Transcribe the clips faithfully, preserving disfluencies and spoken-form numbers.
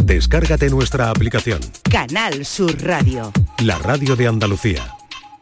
Descárgate nuestra aplicación. Canal Sur Radio. La radio de Andalucía.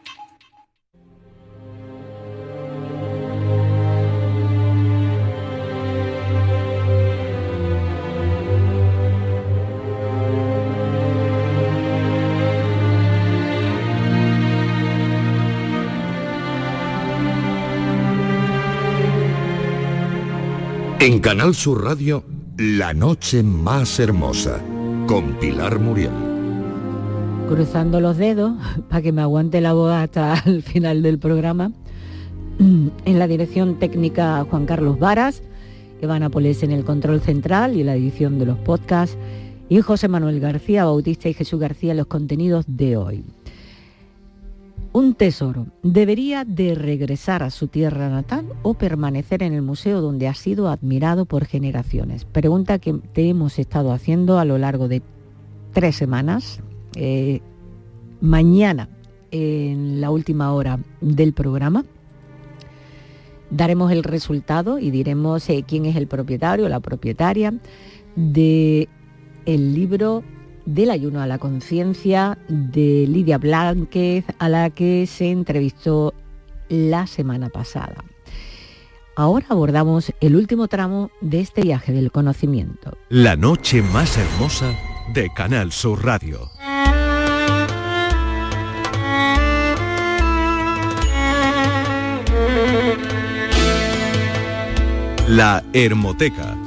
En Canal Sur Radio, La noche más hermosa, con Pilar Muriel. Cruzando los dedos para que me aguante la voz hasta el final del programa. En la dirección técnica Juan Carlos Varas, Eva Nápoles en el control central y la edición de los podcasts, y José Manuel García Bautista y Jesús García en los contenidos de hoy. Un tesoro, ¿debería de regresar a su tierra natal o permanecer en el museo donde ha sido admirado por generaciones? Pregunta que te hemos estado haciendo a lo largo de tres semanas. Eh, mañana, en la última hora del programa, daremos el resultado y diremos eh, quién es el propietario o la propietaria del libro del ayuno a la conciencia de Lidia Blánquez, a la que se entrevistó la semana pasada. Ahora abordamos el último tramo de este viaje del conocimiento. La noche más hermosa de Canal Sur Radio. La Hermoteca.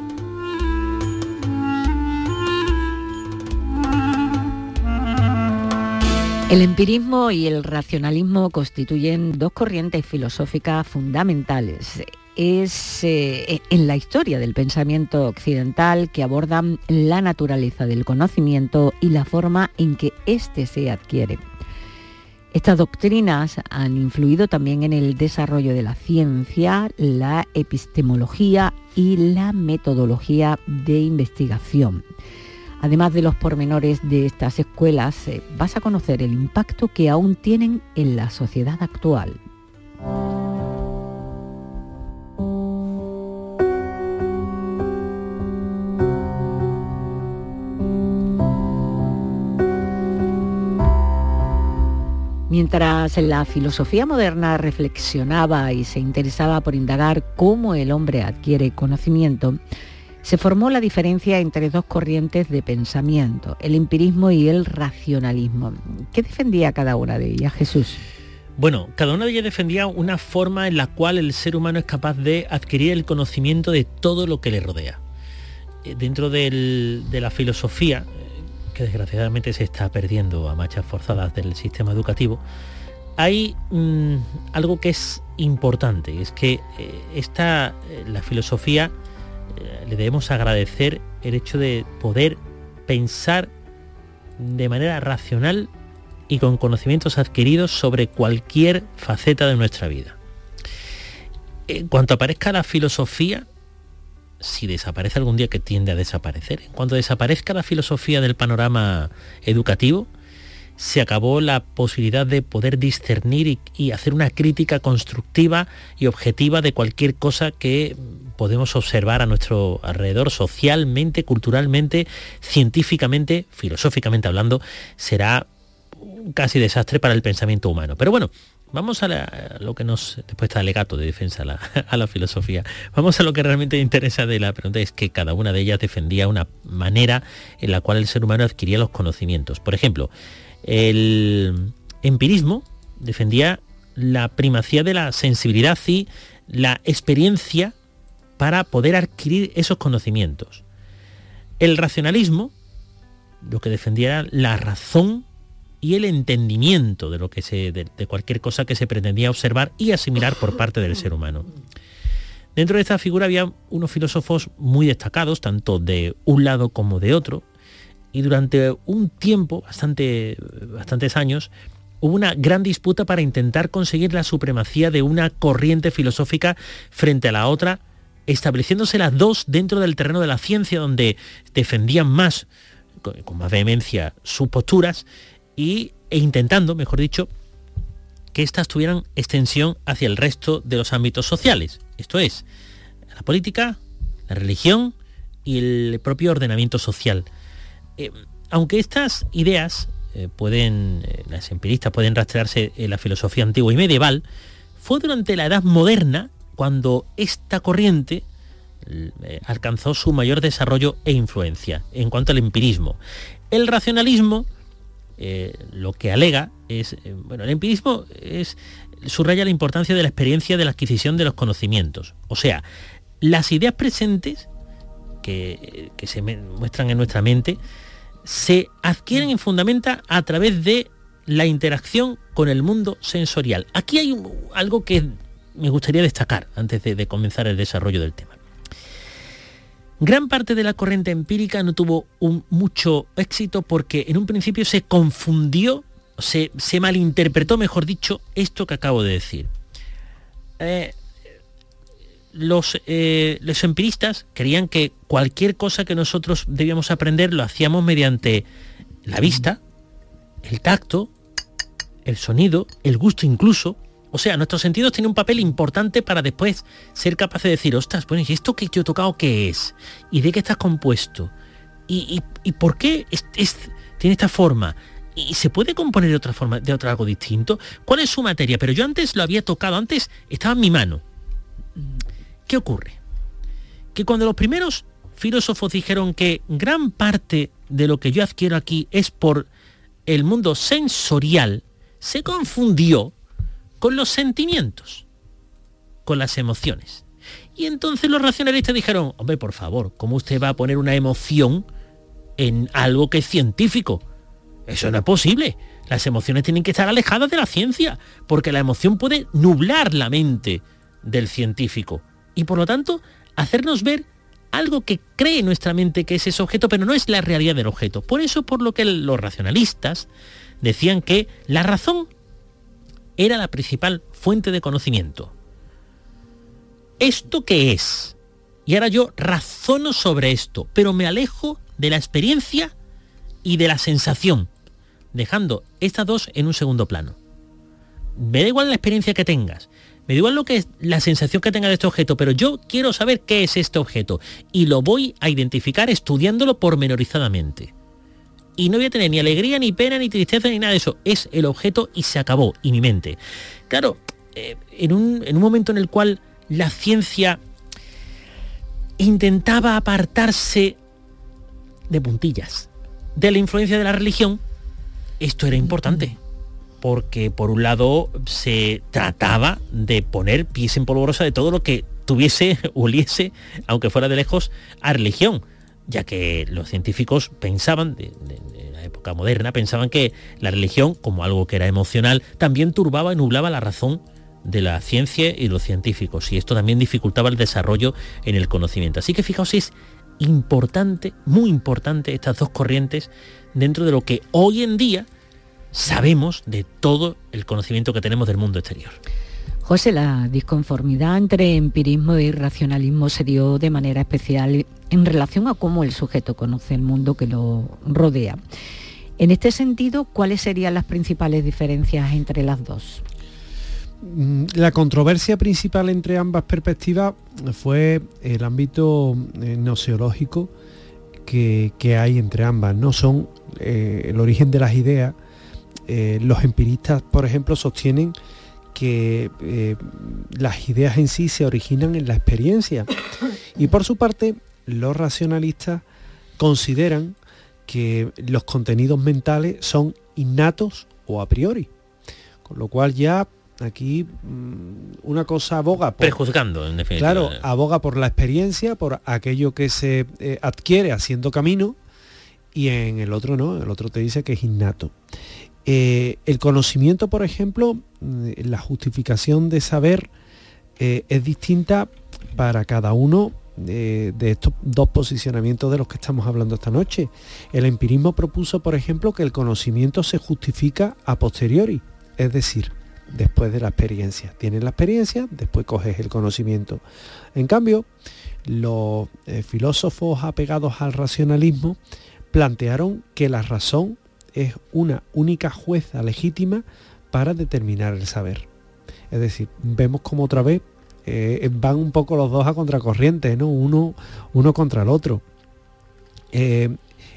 El empirismo y el racionalismo constituyen dos corrientes filosóficas fundamentales. Es eh, en la historia del pensamiento occidental que abordan la naturaleza del conocimiento y la forma en que éste se adquiere. Estas doctrinas han influido también en el desarrollo de la ciencia, la epistemología y la metodología de investigación. Además de los pormenores de estas escuelas, eh, vas a conocer el impacto que aún tienen en la sociedad actual. Mientras la filosofía moderna reflexionaba y se interesaba por indagar cómo el hombre adquiere conocimiento, se formó la diferencia entre dos corrientes de pensamiento, el empirismo y el racionalismo. ¿Qué defendía cada una de ellas, Jesús? Bueno, cada una de ellas defendía una forma en la cual el ser humano es capaz de adquirir el conocimiento de todo lo que le rodea. Dentro del, de la filosofía, que desgraciadamente se está perdiendo a marchas forzadas del sistema educativo, hay mmm, algo que es importante, es que eh, esta, eh, la filosofía, le debemos agradecer el hecho de poder pensar de manera racional y con conocimientos adquiridos sobre cualquier faceta de nuestra vida. En cuanto aparezca la filosofía, si desaparece algún día, que tiende a desaparecer, en cuanto desaparezca la filosofía del panorama educativo, se acabó la posibilidad de poder discernir y, y hacer una crítica constructiva y objetiva de cualquier cosa que podemos observar a nuestro alrededor, socialmente, culturalmente, científicamente, filosóficamente hablando. Será un casi desastre para el pensamiento humano. Pero bueno, vamos a, la, a lo que nos... Después está el alegato de defensa a la, a la filosofía. Vamos a lo que realmente interesa de la pregunta, es que cada una de ellas defendía una manera en la cual el ser humano adquiría los conocimientos. Por ejemplo, el empirismo defendía la primacía de la sensibilidad y la experiencia para poder adquirir esos conocimientos. El racionalismo lo que defendía era la razón y el entendimiento de lo que se, de, de cualquier cosa que se pretendía observar y asimilar por parte del ser humano. Dentro de esta figura había unos filósofos muy destacados, tanto de un lado como de otro, y durante un tiempo, bastante, bastantes años, hubo una gran disputa para intentar conseguir la supremacía de una corriente filosófica frente a la otra, estableciéndose las dos dentro del terreno de la ciencia, donde defendían más, con, con más vehemencia, sus posturas, y, e intentando, mejor dicho, que éstas tuvieran extensión hacia el resto de los ámbitos sociales. Esto es, la política, la religión y el propio ordenamiento social. Eh, aunque estas ideas eh, pueden, eh, las empiristas pueden rastrearse en la filosofía antigua y medieval, fue durante la Edad Moderna cuando esta corriente eh, alcanzó su mayor desarrollo e influencia en cuanto al empirismo. El racionalismo eh, lo que alega es, eh, bueno, el empirismo es, subraya la importancia de la experiencia de la adquisición de los conocimientos. O sea, las ideas presentes que, que se muestran en nuestra mente se adquieren y fundamentan a través de la interacción con el mundo sensorial. Aquí hay un, algo que me gustaría destacar antes de, de comenzar el desarrollo del tema. Gran parte de la corriente empírica no tuvo un, mucho éxito porque en un principio se confundió, se, se malinterpretó, mejor dicho, esto que acabo de decir. Eh, los, eh, los empiristas creían que cualquier cosa que nosotros debíamos aprender lo hacíamos mediante la vista, el tacto, el sonido, el gusto incluso. O sea, nuestros sentidos tienen un papel importante para después ser capaces de decir, ostras, bueno, ¿y esto que yo he tocado qué es? ¿Y de qué está compuesto? ¿Y, y, y por qué es, es, tiene esta forma? ¿Y se puede componer de otra forma, de otro algo distinto? ¿Cuál es su materia? Pero yo antes lo había tocado, antes estaba en mi mano. ¿Qué ocurre? Que cuando los primeros filósofos dijeron que gran parte de lo que yo adquiero aquí es por el mundo sensorial, se confundió con los sentimientos, con las emociones. Y entonces los racionalistas dijeron, hombre, por favor, ¿cómo usted va a poner una emoción en algo que es científico? Eso no es posible. Las emociones tienen que estar alejadas de la ciencia, porque la emoción puede nublar la mente del científico y por lo tanto hacernos ver algo que cree nuestra mente que es ese objeto, pero no es la realidad del objeto. Por eso, por lo que los racionalistas decían que la razón era la principal fuente de conocimiento. ¿Esto qué es? Y ahora yo razono sobre esto, pero me alejo de la experiencia y de la sensación, dejando estas dos en un segundo plano. Me da igual la experiencia que tengas, me da igual lo que es la sensación que tenga de este objeto, pero yo quiero saber qué es este objeto y lo voy a identificar estudiándolo pormenorizadamente. Y no voy a tener ni alegría, ni pena, ni tristeza, ni nada de eso. Es el objeto y se acabó, y mi mente. Claro, eh, en, un, en un momento en el cual la ciencia intentaba apartarse de puntillas de la influencia de la religión, esto era importante. Porque por un lado se trataba de poner pies en polvorosa de todo lo que tuviese, oliese, aunque fuera de lejos, a religión. Ya que los científicos pensaban, de, de, de la época moderna, pensaban que la religión, como algo que era emocional, también turbaba y nublaba la razón de la ciencia y los científicos, y esto también dificultaba el desarrollo en el conocimiento. Así que fijaos, es importante, muy importante, estas dos corrientes dentro de lo que hoy en día sabemos de todo el conocimiento que tenemos del mundo exterior. José, la disconformidad entre empirismo y racionalismo se dio de manera especial en relación a cómo el sujeto conoce el mundo que lo rodea. En este sentido, ¿cuáles serían las principales diferencias entre las dos? La controversia principal entre ambas perspectivas fue el ámbito eh, gnoseológico que, que hay entre ambas, ¿no? Son eh, el origen de las ideas. Eh, los empiristas, por ejemplo, sostienen que eh, las ideas en sí se originan en la experiencia, y por su parte los racionalistas consideran que los contenidos mentales son innatos o a priori, con lo cual ya aquí mmm, una cosa aboga por, prejuzgando, en definitiva. Claro, aboga por la experiencia, por aquello que se eh, adquiere haciendo camino, y en el otro no, el otro te dice que es innato. Eh, el conocimiento, por ejemplo, la justificación de saber eh, es distinta para cada uno de, de estos dos posicionamientos de los que estamos hablando esta noche. El empirismo propuso, por ejemplo, que el conocimiento se justifica a posteriori, es decir, después de la experiencia. Tienes la experiencia, después coges el conocimiento. En cambio, los eh, filósofos apegados al racionalismo plantearon que la razón es una única jueza legítima para determinar el saber. Es decir, vemos como otra vez eh, van un poco los dos a contracorriente, ¿no? Uno, uno contra el otro. Eh,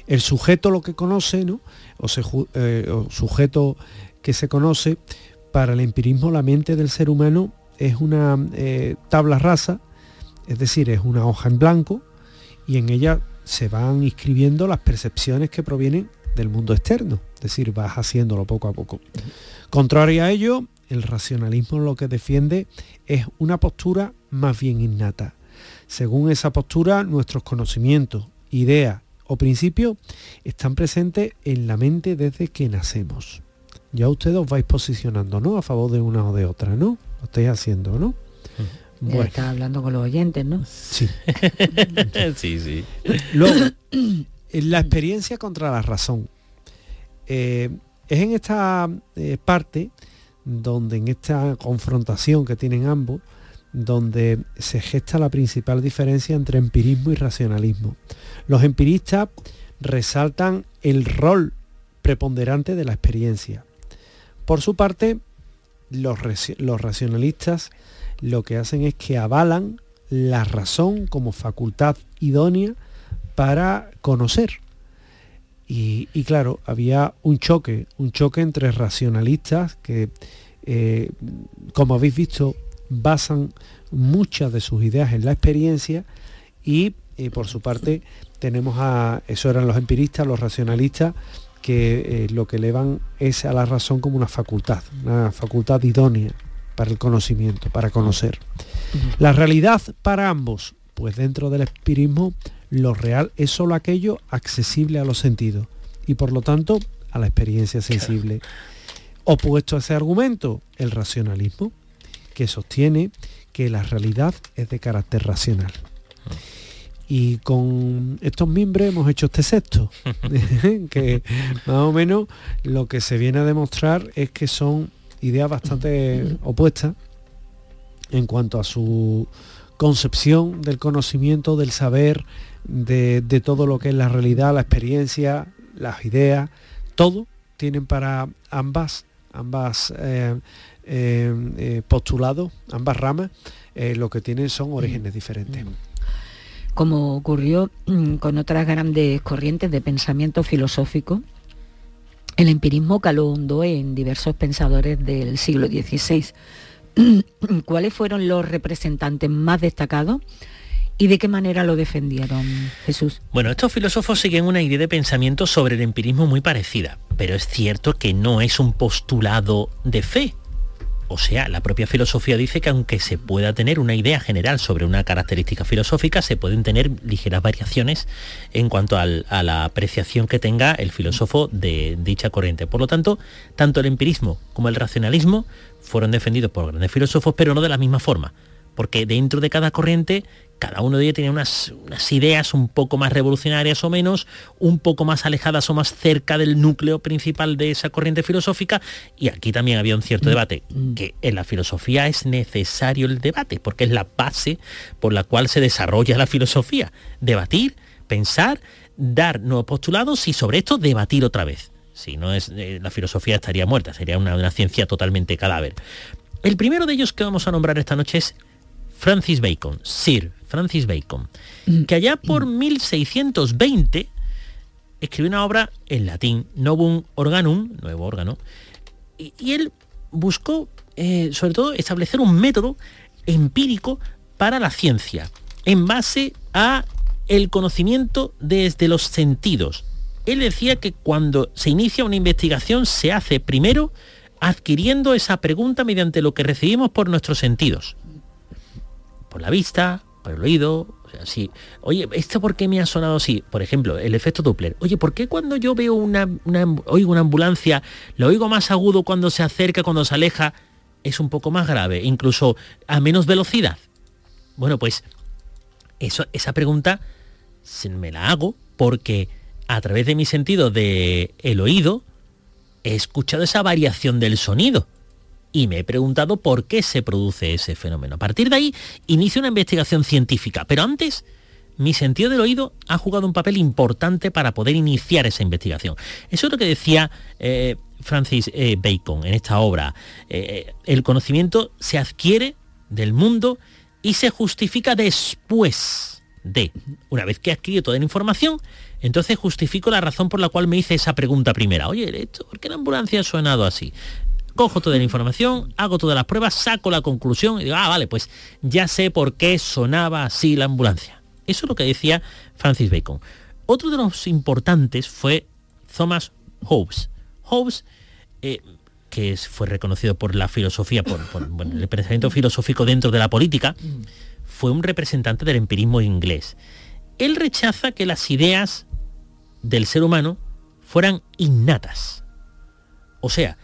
el sujeto lo que conoce, ¿no? O, se, eh, o sujeto que se conoce, para el empirismo la mente del ser humano es una eh, tabla rasa, es decir, es una hoja en blanco, y en ella se van inscribiendo las percepciones que provienen del mundo externo, es decir, vas haciéndolo poco a poco. Contrario a ello, el racionalismo lo que defiende es una postura más bien innata. Según esa postura, nuestros conocimientos, ideas o principios están presentes en la mente desde que nacemos. Ya ustedes os vais posicionando, ¿no? A favor de una o de otra, ¿no? Lo estáis haciendo, ¿no? Bueno. Estás hablando con los oyentes, ¿no? Sí. sí, sí. Luego, la experiencia contra la razón. Eh, es en esta eh, parte donde, en esta confrontación que tienen ambos, donde se gesta la principal diferencia entre empirismo y racionalismo. Los empiristas resaltan el rol preponderante de la experiencia. Por su parte, los, los racionalistas lo que hacen es que avalan la razón como facultad idónea para conocer. Y, y claro, había un choque, un choque entre racionalistas que, eh, como habéis visto, basan muchas de sus ideas en la experiencia, y, y por su parte tenemos a, eso eran los empiristas, los racionalistas, que eh, lo que elevan es a la razón como una facultad, una facultad idónea para el conocimiento, para conocer. La realidad para ambos, pues dentro del empirismo, lo real es solo aquello accesible a los sentidos y por lo tanto a la experiencia sensible. Opuesto a ese argumento, el racionalismo, que sostiene que la realidad es de carácter racional. Y con estos miembros hemos hecho este sexto, que más o menos lo que se viene a demostrar es que son ideas bastante opuestas en cuanto a su concepción del conocimiento, del saber, de, de todo lo que es la realidad, la experiencia, las ideas, todo tienen para ambas, ambas eh, eh, eh, postulados, ambas ramas, eh, lo que tienen son orígenes diferentes. Como ocurrió con otras grandes corrientes de pensamiento filosófico, el empirismo caló hondo en diversos pensadores del siglo dieciséis. ¿Cuáles fueron los representantes más destacados y de qué manera lo defendieron, Jesús? Bueno, estos filósofos siguen una idea de pensamiento sobre el empirismo muy parecida, pero es cierto que no es un postulado de fe. O sea, la propia filosofía dice que aunque se pueda tener una idea general sobre una característica filosófica, se pueden tener ligeras variaciones en cuanto al, a la apreciación que tenga el filósofo de dicha corriente. Por lo tanto, tanto el empirismo como el racionalismo fueron defendidos por grandes filósofos, pero no de la misma forma, porque dentro de cada corriente, cada uno de ellos tenía unas, unas ideas un poco más revolucionarias o menos, un poco más alejadas o más cerca del núcleo principal de esa corriente filosófica, y aquí también había un cierto debate, que en la filosofía es necesario el debate, porque es la base por la cual se desarrolla la filosofía. Debatir, pensar, dar nuevos postulados y sobre esto debatir otra vez. Si no es, eh, la filosofía estaría muerta, sería una, una ciencia totalmente cadáver. El primero de ellos que vamos a nombrar esta noche es Francis Bacon, Sir Francis Bacon, que allá por mil seiscientos veinte escribió una obra en latín, Novum Organum, nuevo órgano, y, y él buscó, eh, sobre todo, establecer un método empírico para la ciencia, en base a el conocimiento desde los sentidos. Él decía que cuando se inicia una investigación se hace primero adquiriendo esa pregunta mediante lo que recibimos por nuestros sentidos. Por la vista, por el oído, o sea, sí. Oye, ¿esto por qué me ha sonado así? Por ejemplo, el efecto Doppler. Oye, ¿por qué cuando yo veo una, una, oigo una ambulancia, lo oigo más agudo cuando se acerca, cuando se aleja, es un poco más grave, incluso a menos velocidad? Bueno, pues eso, esa pregunta se me la hago porque a través de mi sentido del oído he escuchado esa variación del sonido. Y me he preguntado por qué se produce ese fenómeno. A partir de ahí, inicio una investigación científica. Pero antes, mi sentido del oído ha jugado un papel importante para poder iniciar esa investigación. Eso es lo que decía eh, Francis eh, Bacon en esta obra. Eh, el conocimiento se adquiere del mundo y se justifica después de, una vez que he adquirido toda la información, Entonces justifico la razón por la cual me hice esa pregunta primera. Oye, ¿esto, ¿por qué la ambulancia ha sonado así? Cojo toda la información, hago todas las pruebas, saco la conclusión y digo, ah, vale, pues ya sé por qué sonaba así la ambulancia. Eso es lo que decía Francis Bacon. Otro de los importantes fue Thomas Hobbes. Hobbes, eh, que es, fue reconocido por la filosofía, por, por bueno, el pensamiento filosófico dentro de la política, fue un representante del empirismo inglés. Él rechaza que las ideas del ser humano fueran innatas. O sea,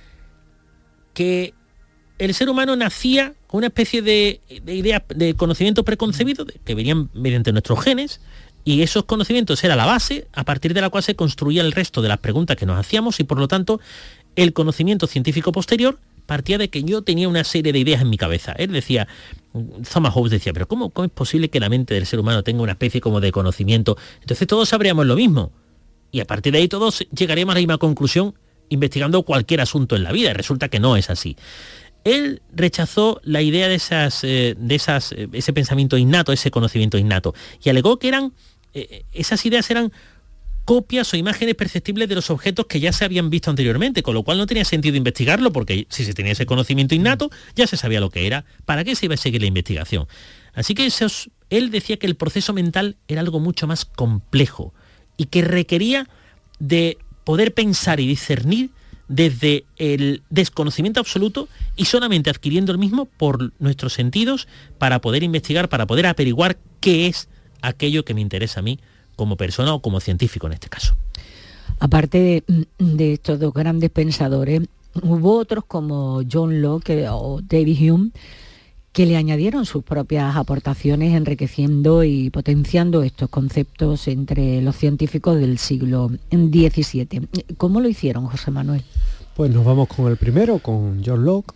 que el ser humano nacía con una especie de, de ideas, de conocimientos preconcebidos que venían mediante nuestros genes, y esos conocimientos era la base a partir de la cual se construía el resto de las preguntas que nos hacíamos, y por lo tanto el conocimiento científico posterior partía de que yo tenía una serie de ideas en mi cabeza. Él decía, Thomas Hobbes decía, pero ¿cómo, cómo es posible que la mente del ser humano tenga una especie como de conocimiento? Entonces todos sabríamos lo mismo, y a partir de ahí todos llegaríamos a la misma conclusión investigando cualquier asunto en la vida, y resulta que no es así. Él rechazó la idea de esas, eh, de esas, eh, ese pensamiento innato, ese conocimiento innato, y alegó que eran, eh, esas ideas eran copias o imágenes perceptibles de los objetos que ya se habían visto anteriormente, con lo cual no tenía sentido investigarlo, porque si se tenía ese conocimiento innato, ya se sabía lo que era. ¿Para qué se iba a seguir la investigación? Así que esos, él decía que el proceso mental era algo mucho más complejo y que requería de poder pensar y discernir desde el desconocimiento absoluto y solamente adquiriendo el mismo por nuestros sentidos para poder investigar, para poder averiguar qué es aquello que me interesa a mí como persona o como científico en este caso. Aparte de, de estos dos grandes pensadores, hubo otros como John Locke o David Hume que le añadieron sus propias aportaciones, enriqueciendo y potenciando estos conceptos entre los científicos del siglo diecisiete. ¿Cómo lo hicieron, José Manuel? Pues nos vamos con el primero, con John Locke,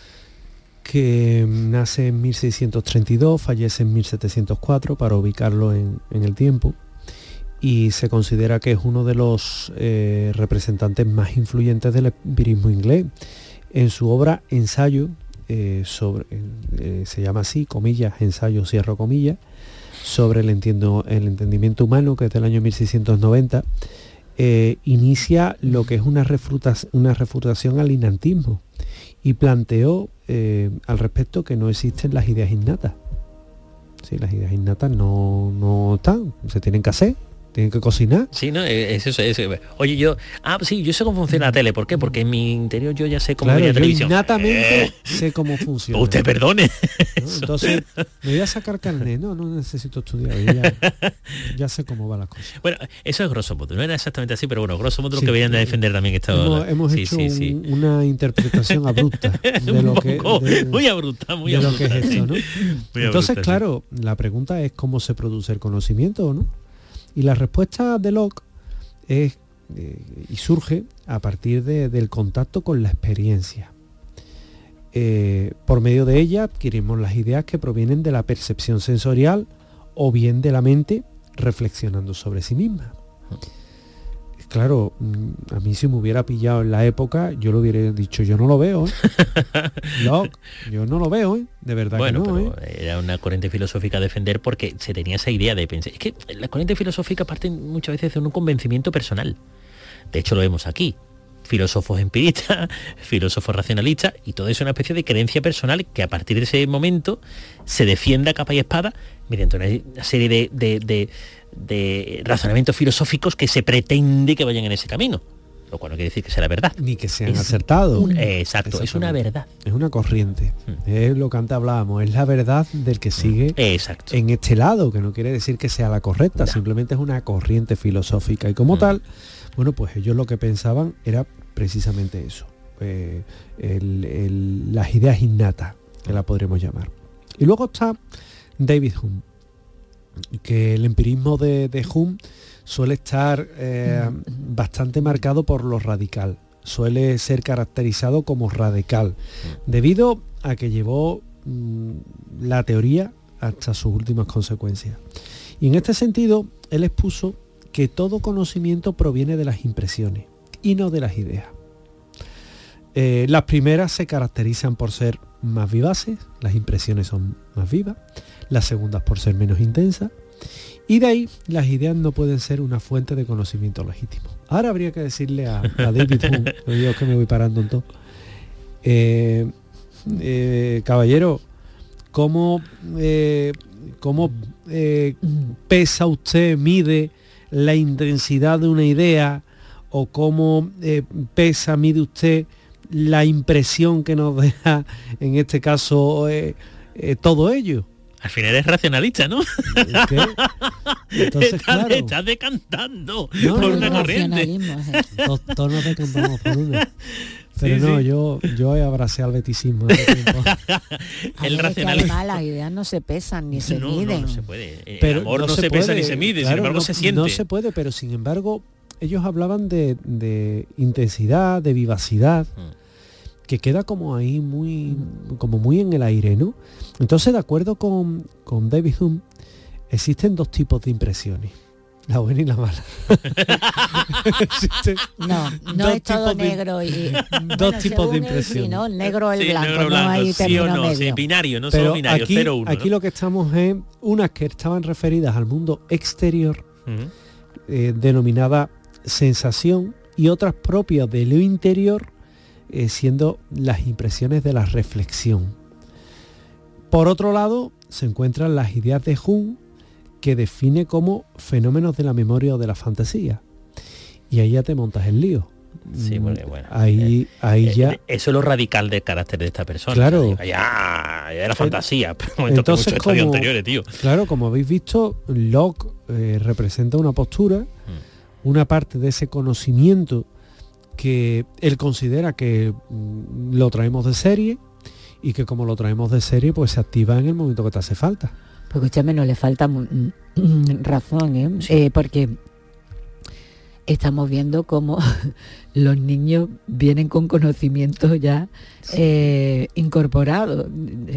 que nace en mil seiscientos treinta y dos, fallece en mil setecientos cuatro, para ubicarlo en, en el tiempo, y se considera que es uno de los eh, representantes más influyentes del empirismo inglés. En su obra Ensayo, eh, sobre, eh, se llama así, comillas, ensayo, cierro comillas, sobre el, entiendo, el entendimiento humano, que es del año mil seiscientos noventa, eh, inicia lo que es una, refuta, una refutación al innatismo, y planteó eh, al respecto que no existen las ideas innatas. Sí, las ideas innatas no, no están, se tienen que hacer, tienen que cocinar. Sí, no, es eso, es eso. Oye, yo, ah, sí, yo sé cómo funciona la tele. ¿Por qué? Porque en mi interior yo ya sé cómo claro, ver la yo televisión. Innatamente eh. sé cómo funciona. Usted perdone. ¿No? Entonces, me voy a sacar carnet. No, no necesito estudiar. Ya, ya sé cómo va la cosa. Bueno, eso es grosso modo. No era exactamente así, pero bueno, grosso modo sí, lo que venían de defender también esta Hemos, hemos sí, hecho sí, un, sí. una interpretación abrupta de lo que de, muy abrupta, muy de abrupta. Lo que es esto, ¿no? Muy Entonces, abrupta, claro, sí. La pregunta es cómo se produce el conocimiento, ¿no? Y la respuesta de Locke es eh, y surge a partir de, del contacto con la experiencia. Eh, por medio de ella adquirimos las ideas que provienen de la percepción sensorial o bien de la mente reflexionando sobre sí misma. Claro, a mí si me hubiera pillado en la época, yo lo hubiera dicho, yo no lo veo, ¿eh? Locke, yo no lo veo, ¿eh? De verdad bueno, que no, pero ¿eh? Era una corriente filosófica a defender porque se tenía esa idea de pensar. Es que la corriente filosófica parte muchas veces de un convencimiento personal. De hecho, lo vemos aquí. Filósofos empiristas, filósofos racionalistas, y todo eso es una especie de creencia personal que a partir de ese momento se defienda capa y espada mediante una serie de, de, de, de razonamientos filosóficos que se pretende que vayan en ese camino. Lo cual no quiere decir que sea la verdad. Ni que sean es acertados. Un, eh, exacto, es una verdad. Es una corriente. Mm. Es lo que antes hablábamos, es la verdad del que sigue exacto. en este lado, que no quiere decir que sea la correcta, no. Simplemente es una corriente filosófica. Y como mm. tal, bueno, pues ellos lo que pensaban era precisamente eso. Eh, el, el, las ideas innatas, que la podríamos llamar. Y luego está David Hume, que el empirismo de, de Hume suele estar eh, bastante marcado por lo radical, suele ser caracterizado como radical, debido a que llevó mmm, la teoría hasta sus últimas consecuencias. Y en este sentido, él expuso que todo conocimiento proviene de las impresiones y no de las ideas. Eh, las primeras se caracterizan por ser más vivaces, las impresiones son más vivas, las segundas por ser menos intensas, Y de ahí las ideas no pueden ser una fuente de conocimiento legítimo. Ahora habría que decirle a, a David Hume, yo es que me voy parando en todo, eh, eh, caballero, ¿cómo, eh, cómo eh, pesa usted, mide la intensidad de una idea, o cómo eh, pesa, mide usted la impresión que nos deja, en este caso, eh, eh, todo ello? Al final eres racionalista, ¿no? ¿Qué? Entonces, estás, claro, estás decantando no, por no, una no, corriente. Todos, todos nos decantamos por una. Pero Sí, no, sí. yo yo abracé al beticismo. El racionalismo. Además, las ideas no se pesan ni se no, no, miden. no se puede. El Pero amor no, se, pesa puede, ni se mide, claro, sin embargo no, se siente. No se puede, pero sin embargo, ellos hablaban de, de intensidad, de vivacidad, Mm. que queda como ahí muy, como muy en el aire, ¿no? Entonces, de acuerdo con, con David Hume, existen dos tipos de impresiones, la buena y la mala. Existen No, no dos es todo tipos de- negro y... dos Bueno, tipos de según él, sí, impresión. ¿no? El negro o el Sí, blanco, negro, no blanco, hay sí o término no, sí, medio. binario, no Pero solo binario, aquí, cero uno. aquí lo que estamos es unas que estaban referidas al mundo exterior, eh, denominada sensación, y otras propias de lo interior, eh, siendo las impresiones de la reflexión. Por otro lado, se encuentran las ideas de Hume, que define como fenómenos de la memoria o de la fantasía. Y ahí ya te montas el lío. Sí, porque, bueno, ahí, ahí Eh, ya... eh, Eso es lo radical del carácter de esta persona. Claro. O sea, ya, ya era fantasía. Pero un momento, que Entonces, muchos estadios como- anteriores, tío. Claro, como habéis visto, Locke eh, representa una postura, una parte de ese conocimiento que él considera que mm, lo traemos de serie, y que como lo traemos de serie, pues se activa en el momento que te hace falta. Pues escúchame, no le falta mu- mm, razón, ¿eh? Eh, porque estamos viendo cómo los niños vienen con conocimientos ya eh, incorporados.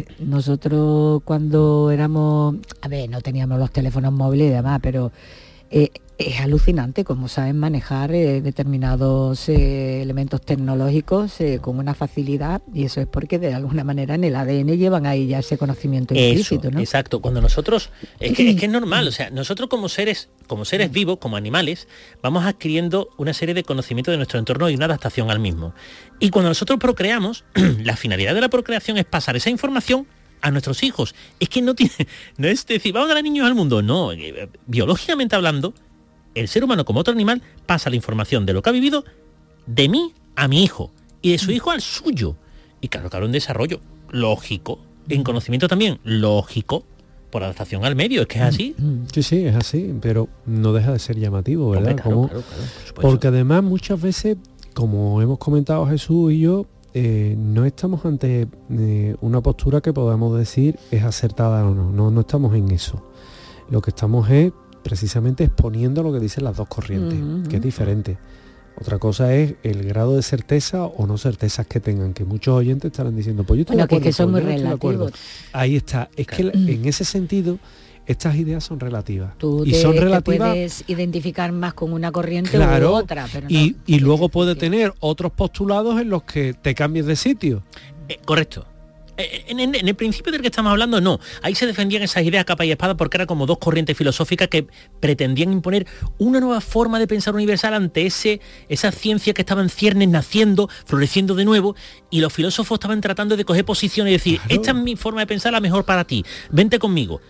Nosotros cuando éramos, a ver, no teníamos los teléfonos móviles y demás, pero eh, es alucinante cómo saben manejar eh, determinados eh, elementos tecnológicos eh, con una facilidad, y eso es porque de alguna manera en el A D N llevan ahí ya ese conocimiento Eso, implícito, ¿no? exacto. Cuando nosotros, es que, es que es normal, o sea, nosotros como seres, como seres vivos, como animales, vamos adquiriendo una serie de conocimientos de nuestro entorno y una adaptación al mismo. Y cuando nosotros procreamos, la finalidad de la procreación es pasar esa información a nuestros hijos. Es que no tiene, no es decir, vamos a dar niños al mundo, no, eh, biológicamente hablando, el ser humano como otro animal pasa la información de lo que ha vivido de mí a mi hijo y de su hijo al suyo. Y claro, claro, un desarrollo lógico, en conocimiento también lógico, por adaptación al medio, es que es así. Sí, sí, es así, pero no deja de ser llamativo, ¿verdad? Hombre, claro, Como- claro, claro, por supuesto. porque además muchas veces, como hemos comentado Jesús y yo, eh, no estamos ante eh, una postura que podamos decir es acertada o no, no, no estamos en eso. Lo que estamos es precisamente exponiendo lo que dicen las dos corrientes, Mm, que es diferente. Otra cosa es el grado de certeza o no certezas que tengan, que muchos oyentes estarán diciendo, pues yo estoy Bueno, de que es acuerdo, que son pues muy yo no estoy de acuerdo. relativos. Ahí está, es que en ese sentido estas ideas son relativas. Tú y te, son te relativas, puedes identificar más con una corriente claro, u otra, pero no- y, y no luego tiene puede sentido. tener otros postulados en los que te cambies de sitio. Eh, correcto. Eh, En, en- en el principio del que estamos hablando, no. Ahí se defendían esas ideas capa y espada porque era como dos corrientes filosóficas que pretendían imponer una nueva forma de pensar universal ante ese, esa ciencia que estaba en ciernes, naciendo, floreciendo de nuevo, y los filósofos estaban tratando de coger posiciones y decir, Claro. esta es mi forma de pensar, la mejor para ti, vente conmigo.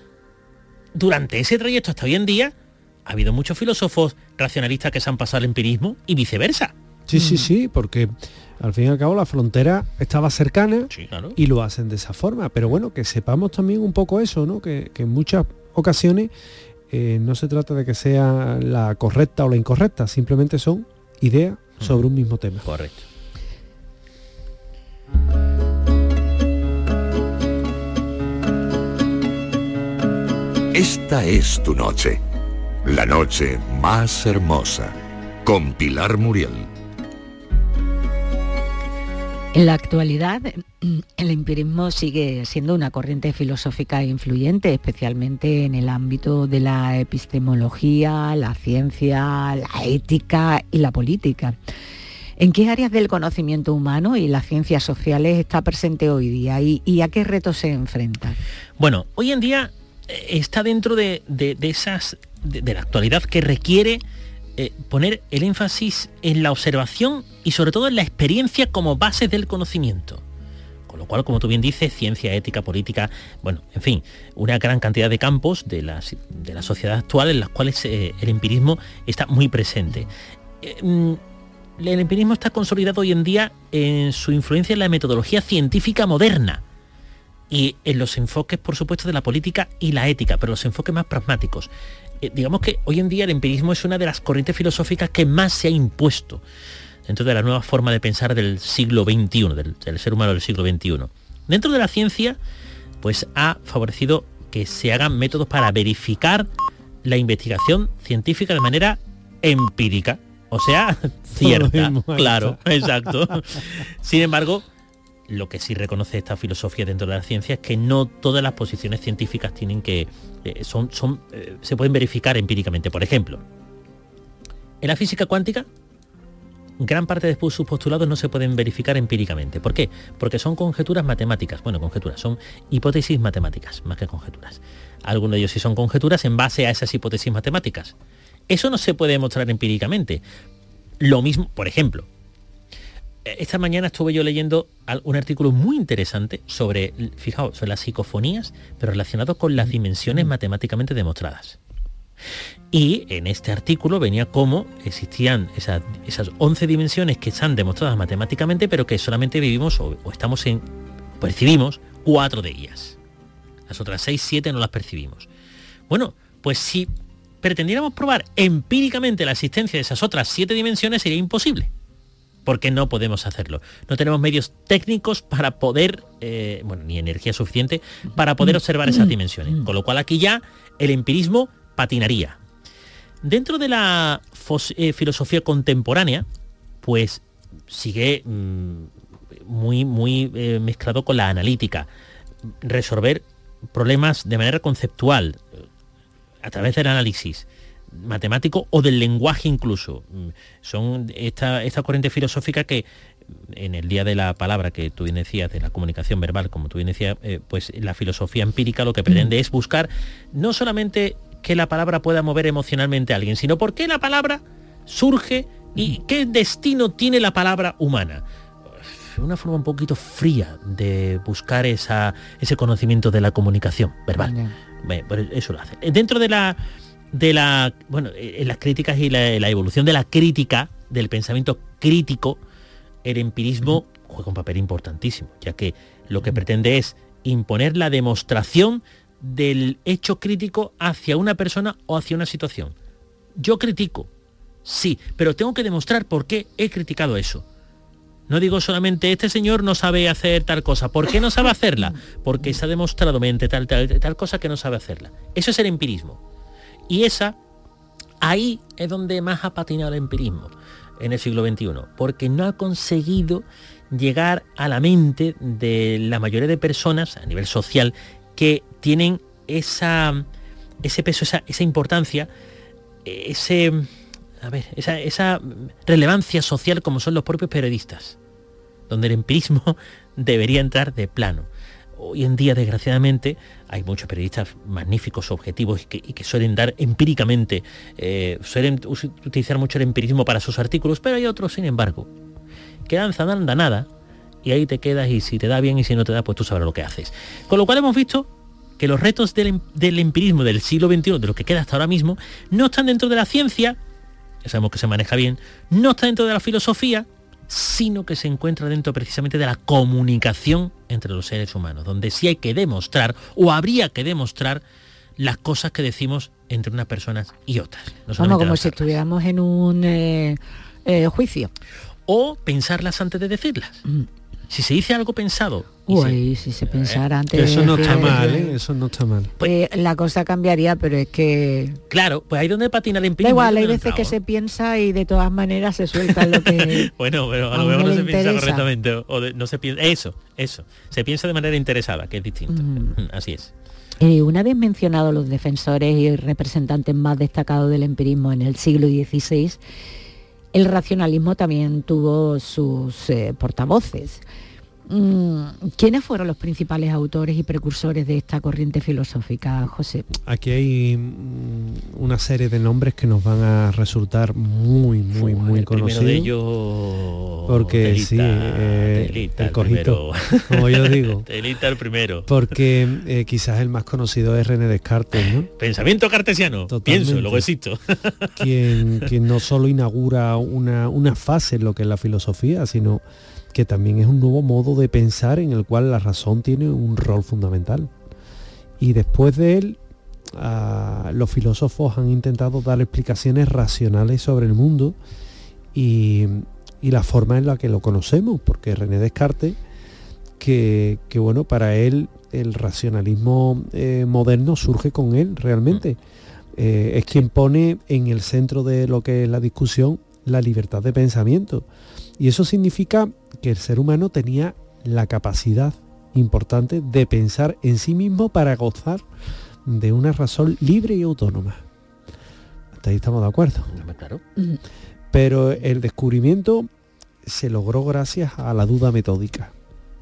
Durante ese trayecto hasta hoy en día, ha habido muchos filósofos racionalistas que se han pasado al empirismo y viceversa. Sí, sí, sí, porque al fin y al cabo la frontera estaba cercana Sí, claro. y lo hacen de esa forma. Pero bueno, que sepamos también un poco eso, ¿no? Que, que en muchas ocasiones eh, no se trata de que sea la correcta o la incorrecta, simplemente son ideas sobre un mismo tema. Correcto. Esta es tu noche, la noche más hermosa, con Pilar Muriel. En la actualidad, el empirismo sigue siendo una corriente filosófica influyente, especialmente en el ámbito de la epistemología, la ciencia, la ética y la política. ¿En qué áreas del conocimiento humano y las ciencias sociales está presente hoy día y, y a qué retos se enfrenta? Bueno, hoy en día está dentro de, de, de esas de, de la actualidad que requiere eh, poner el énfasis en la observación y sobre todo en la experiencia como base del conocimiento. Con lo cual, como tú bien dices, ciencia, ética, política, bueno, en fin, una gran cantidad de campos de la, de la sociedad actual en las cuales eh, el empirismo está muy presente. Eh, el empirismo está consolidado hoy en día en su influencia en la metodología científica moderna y en los enfoques, por supuesto, de la política y la ética, pero los enfoques más pragmáticos. Eh, digamos que hoy en día el empirismo es una de las corrientes filosóficas que más se ha impuesto dentro de la nueva forma de pensar del siglo veintiuno, del, del ser humano del siglo veintiuno. Dentro de la ciencia, pues ha favorecido que se hagan métodos para verificar la investigación científica de manera empírica, o sea, cierta, claro, exacto. Sin embargo, lo que sí reconoce esta filosofía dentro de la ciencia es que no todas las posiciones científicas tienen que eh, son, son, eh, se pueden verificar empíricamente. Por ejemplo, en la física cuántica, gran parte de sus postulados no se pueden verificar empíricamente. ¿Por qué? Porque son conjeturas matemáticas. Bueno, conjeturas, son hipótesis matemáticas, más que conjeturas. Algunos de ellos sí son conjeturas en base a esas hipótesis matemáticas. Eso no se puede demostrar empíricamente. Lo mismo, por ejemplo, esta mañana estuve yo leyendo un artículo muy interesante sobre, fijaos, sobre las psicofonías, pero relacionado con las dimensiones matemáticamente demostradas. Y en este artículo venía cómo existían esas, esas once dimensiones que están demostradas matemáticamente, pero que solamente vivimos o, o estamos en, percibimos cuatro de ellas. Las otras seis, siete no las percibimos. Bueno, pues si pretendiéramos probar empíricamente la existencia de esas otras siete dimensiones sería imposible, porque no podemos hacerlo. No tenemos medios técnicos para poder, eh, bueno, ni energía suficiente para poder observar esas dimensiones. Con lo cual aquí ya el empirismo patinaría. Dentro de la fos, eh, filosofía contemporánea, pues sigue mmm, muy, muy eh, mezclado con la analítica. Resolver problemas de manera conceptual, a través del análisis matemático o del lenguaje incluso. Son esta, esta corriente filosófica que en el Día de la Palabra, que tú bien decías, de la comunicación verbal, como tú bien decías, eh, pues la filosofía empírica lo que pretende mm. es buscar no solamente que la palabra pueda mover emocionalmente a alguien, sino por qué la palabra surge y qué destino tiene la palabra humana. Una forma un poquito fría de buscar esa, ese conocimiento de la comunicación verbal. Yeah. Bueno, pues eso lo hace. Dentro de la, de la, bueno, en las críticas y la, la evolución de la crítica, del pensamiento crítico, el empirismo juega un papel importantísimo, ya que lo que pretende es imponer la demostración del hecho crítico hacia una persona o hacia una situación. Yo critico, sí, pero tengo que demostrar por qué he criticado eso. No digo solamente, este señor no sabe hacer tal cosa. ¿Por qué no sabe hacerla? Porque se ha demostrado mediante tal, tal, tal cosa que no sabe hacerla. Eso es el empirismo. Y esa, ahí es donde más ha patinado el empirismo en el siglo veintiuno. Porque no ha conseguido llegar a la mente de la mayoría de personas a nivel social que tienen esa, ese peso, esa, esa importancia, ese... A ver, esa, esa relevancia social como son los propios periodistas, donde el empirismo debería entrar de plano. Hoy en día, desgraciadamente, hay muchos periodistas magníficos, objetivos y que, y que suelen dar empíricamente, eh, suelen utilizar mucho el empirismo para sus artículos, pero hay otros, sin embargo, que danzan anda nada y ahí te quedas y si te da bien y si no te da, pues tú sabrás lo que haces. Con lo cual hemos visto que los retos del, del empirismo del siglo veintiuno, de lo que queda hasta ahora mismo, no están dentro de la ciencia, ya sabemos que se maneja bien, no está dentro de la filosofía, sino que se encuentra dentro precisamente de la comunicación entre los seres humanos, donde sí hay que demostrar, o habría que demostrar, las cosas que decimos entre unas personas y otras. No Vamos, como si estuviéramos en un eh, eh, juicio. O pensarlas antes de decirlas. Mm. Si se dice algo pensado... Uy, se, si se pensara eh, antes eso de no está decir, mal, ¿eh? Eso no está mal. Pues, eh, la cosa cambiaría, pero es que... Claro, pues ahí donde patina el empirismo. Da igual, hay veces que se piensa y de todas maneras se suelta lo que... bueno, pero a lo mejor no se interesa. Piensa correctamente. O de, no se piensa... Eso, eso. Se piensa de manera interesada, que es distinto. Mm. Así es. Eh, una vez mencionado los defensores y representantes más destacados del empirismo en el siglo dieciséis, el racionalismo también tuvo sus eh, portavoces. ¿Quiénes fueron los principales autores y precursores de esta corriente filosófica, José? Aquí hay mm, una serie de nombres que nos van a resultar muy, muy, Uf, muy el conocidos. Primero de ellos... Porque telita, sí, eh, telita, el cojito, primero. como yo digo. Telita el primero. Porque eh, quizás el más conocido es René Descartes, ¿no? Pensamiento cartesiano. Totalmente. Pienso, luego existo. Quien, quien no solo inaugura una, una fase en lo que es la filosofía, sino que también es un nuevo modo de pensar en el cual la razón tiene un rol fundamental. Y después de él, uh, los filósofos han intentado dar explicaciones racionales sobre el mundo y, y la forma en la que lo conocemos, porque René Descartes, que, que bueno, para él el racionalismo eh, moderno surge con él realmente. Eh, es quien pone en el centro de lo que es la discusión la libertad de pensamiento. Y eso significa que el ser humano tenía la capacidad importante de pensar en sí mismo para gozar de una razón libre y autónoma. Hasta ahí estamos de acuerdo. Claro. Pero el descubrimiento se logró gracias a la duda metódica.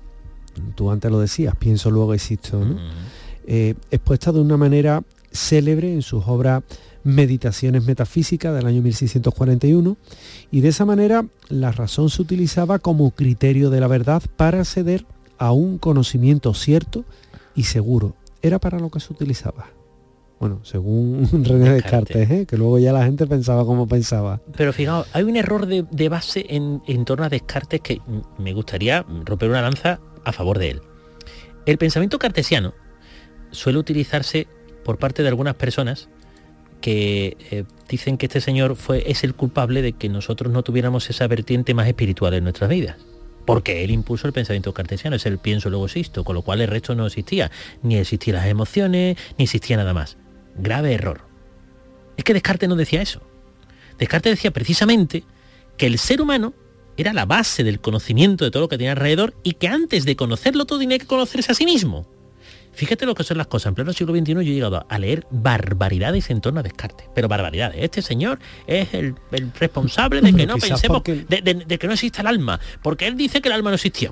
Tú antes lo decías, pienso luego existo, ¿no? Uh-huh. Eh, expuesta de una manera célebre en sus obras Meditaciones metafísicas del año mil seiscientos cuarenta y uno, y de esa manera la razón se utilizaba como criterio de la verdad para acceder a un conocimiento cierto y seguro. Era para lo que se utilizaba. Bueno, según René Descartes, ¿eh? Que luego ya la gente pensaba como pensaba. Pero fijaos, hay un error de, de base en, en torno a Descartes que me gustaría romper una lanza a favor de él. El pensamiento cartesiano suele utilizarse por parte de algunas personas que eh, dicen que este señor fue, es el culpable de que nosotros no tuviéramos esa vertiente más espiritual en nuestras vidas. Porque él impuso el pensamiento cartesiano, es el pienso luego existo, con lo cual el resto no existía. Ni existían las emociones, ni existía nada más. Grave error. Es que Descartes no decía eso. Descartes decía precisamente que el ser humano era la base del conocimiento de todo lo que tenía alrededor y que antes de conocerlo todo tenía que conocerse a sí mismo. Fíjate lo que son las cosas. En pleno siglo veintiuno yo he llegado a leer barbaridades en torno a Descartes. Pero barbaridades. Este señor es el, el responsable de que no pensemos, porque... de, de, de que no exista el alma. Porque él dice que el alma no existía.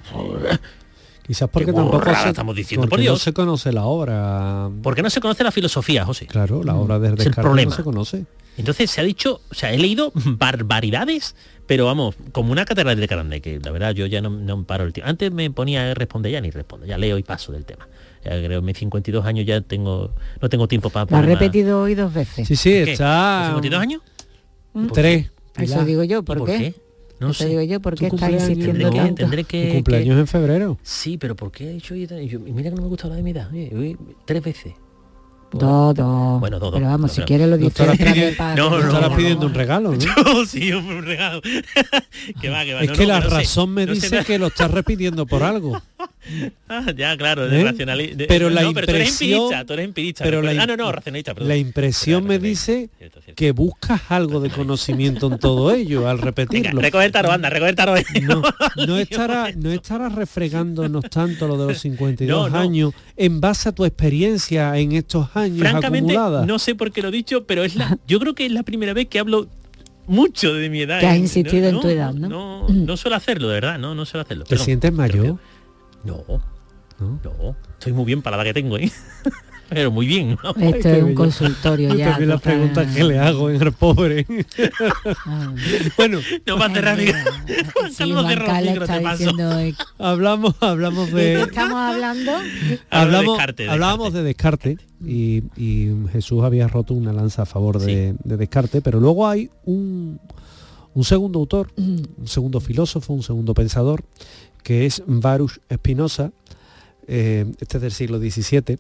Quizás porque tampoco se, estamos diciendo, por Dios. No se conoce la obra. Porque no se conoce la filosofía, José. Claro, la obra de Descartes es el problema. No se conoce. Entonces se ha dicho, o sea, he leído barbaridades, pero vamos, como una catedral de Carandé, que la verdad yo ya no, no paro el tiempo. Antes me ponía a responder, ya ni respondo, ya leo y paso del tema. Ya creo que mis cincuenta y dos años ya tengo, no tengo tiempo para... Lo ha repetido hoy dos veces. Sí, sí, está... ¿cincuenta y dos años? ¿Mm? Tres. Eso digo yo, ¿por, ¿por qué? qué? No Eso sé. digo yo, ¿por qué está insistiendo tendré que, tanto? tendré que, ¿Tu cumpleaños que... en febrero? Sí, pero ¿por qué he hecho yo? yo mira que no me gusta hablar de mi edad. Oye, oye, tres veces. Dos, dos. Bueno, dos, dos. Pero vamos, no, si no. quieres lo dices otra vez. No, no, no, estarás no, pidiendo no. un regalo, ¿no? Yo, sí, un regalo. que va, que va. Es no, que no, la no razón sé, me no dice sé que lo estás repitiendo por algo. Ah, ya, claro, de ¿Eh? racionalista. Pero la no, pero tú eres impresión... empirista, tú eres empirista. Pero la, ah, no, no, racionalista, perdón. La impresión Perdón, me perdón, dice cierto, cierto. que buscas algo de conocimiento en todo ello al repetirlo. Venga, recoger tarot, anda, recoger tarot. No, no estarás no estará refregándonos tanto lo de los cincuenta y dos no, no. años en base a tu experiencia en estos años Francamente, acumulada. no sé por qué lo he dicho, pero es la, yo creo que es la primera vez que hablo mucho de mi edad. Que has ¿eh? insistido no, en tu edad, ¿no? No, no, no suelo hacerlo, de verdad, no, no suelo hacerlo. ¿Te Perdón, sientes mayor? No, ¿No? no, estoy muy bien para la edad que tengo, ¿eh? Pero muy bien. ¿no? Esto Ay, es un bello. consultorio ya. También las total. preguntas que le hago en el pobre. Ah. Bueno, No va a cerrar mi... Sí, Carlos Juan cerró el Carlos micro, está te paso. diciendo... eh, hablamos hablamos ¿De qué de estamos hablando? hablamos Descartes, hablábamos de Descartes y, y Jesús había roto una lanza a favor de, Sí. de Descartes, pero luego hay un un segundo autor, un segundo filósofo, un segundo pensador, que es Baruch Spinoza, eh, este es del siglo diecisiete,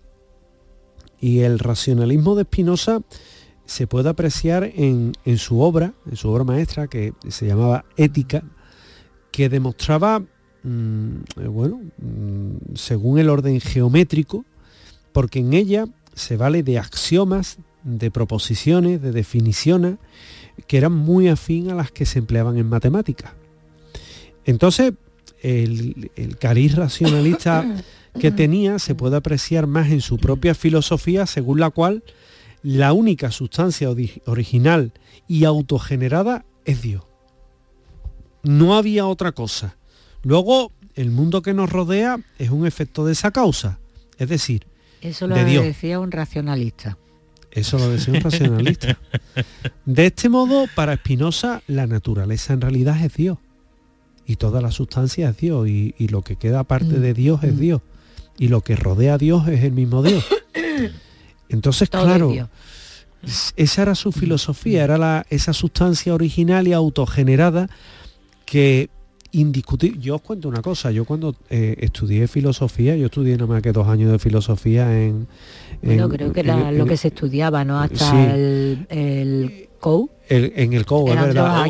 y el racionalismo de Spinoza se puede apreciar en, en su obra, en su obra maestra, que se llamaba Ética, que demostraba, mmm, eh, bueno, mmm, según el orden geométrico, porque en ella se vale de axiomas, de proposiciones, de definiciones, que eran muy afín a las que se empleaban en matemáticas. Entonces, el, el cariz racionalista que tenía se puede apreciar más en su propia filosofía, según la cual la única sustancia ori- original y autogenerada es Dios. No había otra cosa. Luego, el mundo que nos rodea es un efecto de esa causa, es decir, eso lo de Dios. decía un racionalista. Eso lo decía un racionalista. De este modo, para Spinoza, la naturaleza en realidad es Dios. Y toda la sustancia es Dios. Y, y lo que queda aparte mm. de Dios es mm. Dios. Y lo que rodea a Dios es el mismo Dios. Entonces, todo claro, Dios. Esa era su filosofía, era la, esa sustancia original y autogenerada que indiscutible. Yo os cuento una cosa, yo cuando eh, estudié filosofía, yo estudié nada más que dos años de filosofía en... Bueno, en, creo que era en, lo en, que se estudiaba, ¿no? Hasta sí. el, el C O U. El, en el C O U, es verdad.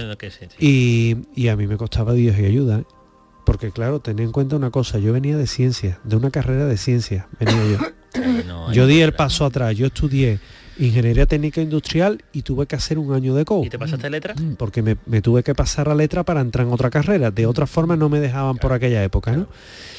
Y, y a mí me costaba Dios y ayuda, ¿eh? Porque claro, tened en cuenta una cosa, yo venía de ciencias, de una carrera de ciencias, venía yo. No, yo di el paso atrás, yo estudié Ingeniería Técnica Industrial y tuve que hacer un año de C O U. ¿Y te pasaste letra? Porque me, me tuve que pasar a letra para entrar en otra carrera. De otra forma no me dejaban claro, por aquella época, ¿no? Claro.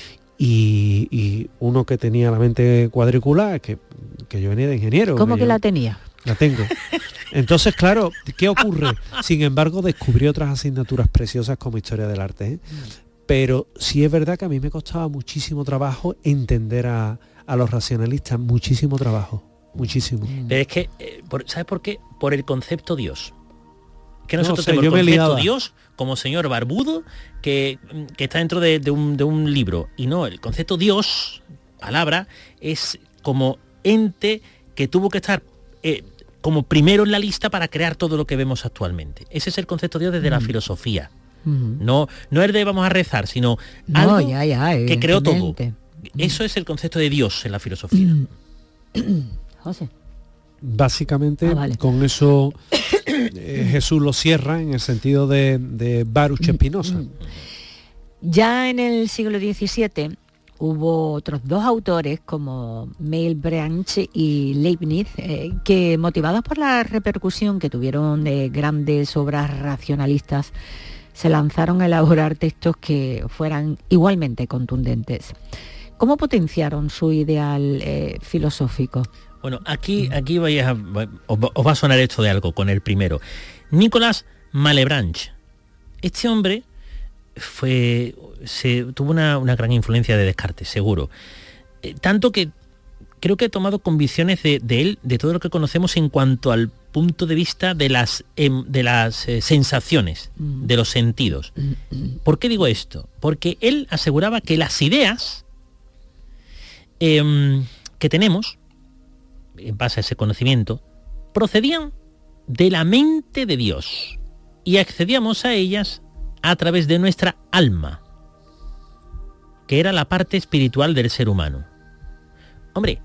Y, y uno que tenía la mente cuadriculada, que, que yo venía de ingeniero. ¿Cómo que, que yo, la tenía? La tengo. Entonces, claro, ¿qué ocurre? Sin embargo, descubrí otras asignaturas preciosas como Historia del Arte, ¿eh? Pero sí es verdad que a mí me costaba muchísimo trabajo entender a, a los racionalistas, muchísimo trabajo. Muchísimo. Pero es que, eh, por, ¿sabes por qué? Por el concepto Dios. Que nosotros no sé, tenemos el concepto me Dios como señor barbudo que, que está dentro de, de, un, de un libro. Y no, el concepto Dios, palabra, es como ente que tuvo que estar eh, como primero en la lista para crear todo lo que vemos actualmente. Ese es el concepto Dios desde mm. la filosofía. Mm. No, no es de vamos a rezar, sino no, algo ya, ya, que creó todo. Eso es el concepto de Dios en la filosofía. Mm. José. Básicamente, ah, vale. con eso eh, Jesús lo cierra en el sentido de, de Baruch Spinoza. Ya en el siglo diecisiete hubo otros dos autores como Malebranche y Leibniz eh, que, motivados por la repercusión que tuvieron de grandes obras racionalistas, se lanzaron a elaborar textos que fueran igualmente contundentes. ¿Cómo potenciaron su ideal eh, filosófico? Bueno, aquí, aquí vaya, os va a sonar esto de algo con el primero. Nicolas Malebranche. Este hombre fue, se, tuvo una, una gran influencia de Descartes, seguro. Eh, tanto que creo que he tomado convicciones de, de él, de todo lo que conocemos en cuanto al punto de vista de las, eh, de las eh, sensaciones, mm. de los sentidos. Mm. ¿Por qué digo esto? Porque él aseguraba que las ideas eh, que tenemos, en base a ese conocimiento, procedían de la mente de Dios y accedíamos a ellas a través de nuestra alma, que era la parte espiritual del ser humano. Hombre,